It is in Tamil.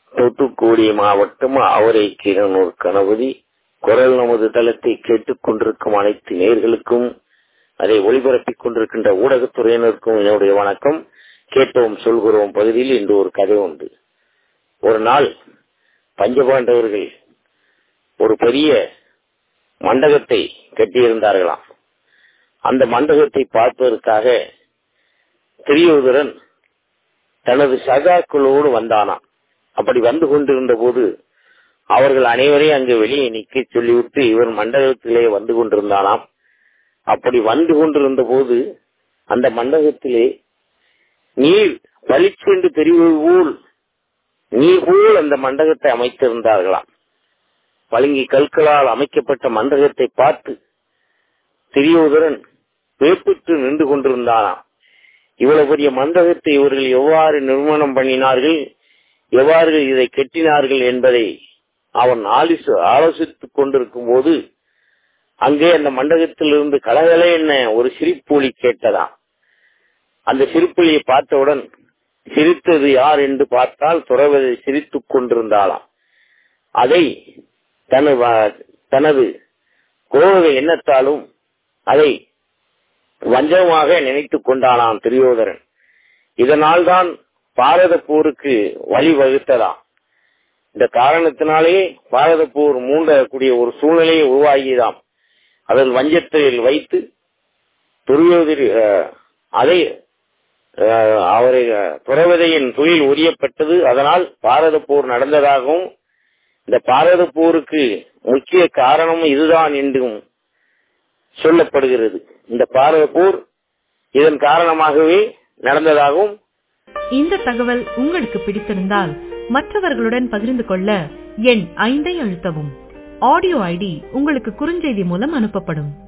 தூத்துக்குடி மாவட்டம் ஆவரைக்கீரனூர் கணபதி. குரல் நமது தளத்தை கேட்டுக் கொண்டிருக்கும் அனைத்து நேயர்களுக்கும், அதை ஒளிபரப்பிக் கொண்டிருக்கின்ற ஊடகத்துறையினருக்கும் என்னுடைய வணக்கம். கேட்டோம் சொல்கிறோம் பகுதியில் இன்று ஒரு கதை உண்டு. ஒரு நாள் பஞ்சபாண்டவர்கள் ஒரு பெரிய மண்டபத்தை கட்டியிருந்தார்களாம். அந்த மண்டபத்தை பார்ப்பதற்காக துரியோதனன் தனது சகாக்களோடு வந்தானாம். அப்படி வந்து கொண்டிருந்த போது அவர்கள் அனைவரையும் அங்கு வெளியே நிக்க சொல்லிவிட்டு இவர் மண்டபத்திலே வந்து கொண்டிருந்தானாம். அப்படி வந்து கொண்டிருந்த போது அந்த மண்டபத்திலே நீர் பளிச்சென்று தெரிவது போல் நீர் போல் அந்த மண்டபத்தை அமைத்திருந்தார்களாம். பளிங்கு கற்களால் அமைக்கப்பட்ட மண்டபத்தை பார்த்து துரியோதனன் வேப்பிட்டு நின்று கொண்டிருந்தானாம். இவ்வளவு பெரிய மண்டபத்தை இவர்கள் எவ்வாறு நிர்மாணம் பண்ணினார்கள், எவ்வாறு இதை கட்டினார்கள் என்பதை அவன் ஆலோசித்துக் கொண்டிருக்கும் போது அங்கே அந்த மண்டபத்திலிருந்து கலகல என்ன ஒரு சிரிப்பொலி கேட்டதாம். அந்த சிரிப்பொலியை பார்த்தவுடன் சிரித்தது யார் என்று பார்த்தால் துறவதை சிரித்துக் கொண்டிருந்தாளாம். அதை தனது கோப எண்ணத்தாலும் அதை வஞ்சகமாக நினைத்துக் கொண்டானாம் துரியோதனன். இதனால் தான் பாரத போருக்கு வழிவகுத்ததாம். இந்த காரணத்தினாலே பாரத போர் மூண்டக்கூடிய ஒரு சூழ்நிலையை உருவாகியதாம். அதில் வஞ்சத்தில் வைத்து அதை அவரை துறவதையின் தொழில் உரியப்பட்டது. அதனால் பாரத போர் நடந்ததாகவும் இந்த பாரத போருக்கு முக்கிய காரணம் இதுதான் என்றும் சொல்லப்படுகிறது. இந்த பாரத போர் இதன் காரணமாகவே நடந்ததாகவும். இந்த தகவல் உங்களுக்கு பிடித்திருந்தால் மற்றவர்களுடன் பகிர்ந்து கொள்ள எண் 5 அழுத்தவும். ஆடியோ ஐடி உங்களுக்கு குறுஞ்செய்தி மூலம் அனுப்பப்படும்.